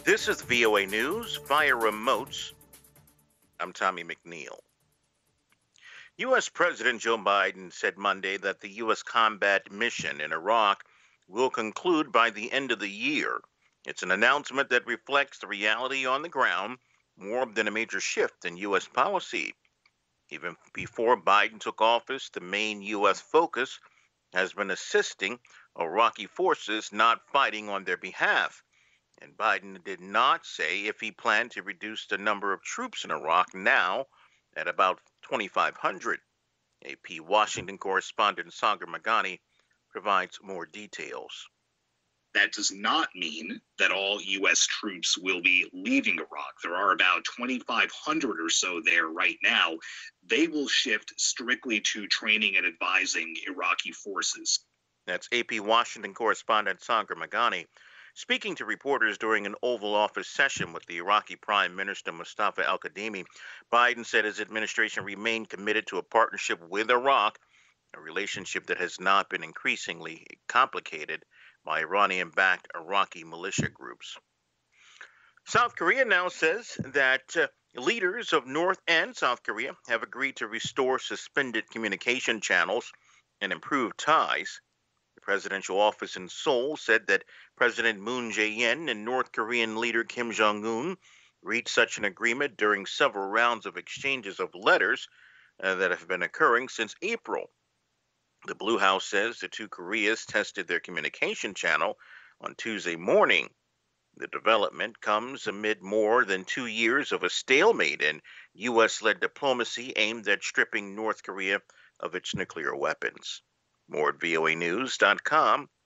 This is VOA News via remotes. I'm Tommy McNeil. U.S. President Joe Biden said Monday that the U.S. combat mission in Iraq will conclude by the end of the year. It's an announcement that reflects the reality on the ground more than a major shift in U.S. policy. Even before Biden took office, the main U.S. focus has been assisting Iraqi forces, not fighting on their behalf. And Biden did not say if he planned to reduce the number of troops in Iraq now at about 2,500. AP Washington correspondent Sagar Magani provides more details. That does not mean that all U.S. troops will be leaving Iraq. There are about 2,500 or so there right now. They will shift strictly to training and advising Iraqi forces. That's AP Washington correspondent Sagar Magani. Speaking to reporters during an Oval Office session with the Iraqi Prime Minister Mustafa al-Kadhimi, Biden said his administration remained committed to a partnership with Iraq, a relationship that has not been increasingly complicated by Iranian-backed Iraqi militia groups. South Korea now says that leaders of North and South Korea have agreed to restore suspended communication channels and improve ties. The presidential office in Seoul said that President Moon Jae-in and North Korean leader Kim Jong-un reached such an agreement during several rounds of exchanges of letters that have been occurring since April. The Blue House says the two Koreas tested their communication channel on Tuesday morning. The development comes amid more than 2 years of a stalemate in U.S.-led diplomacy aimed at stripping North Korea of its nuclear weapons. More at voanews.com.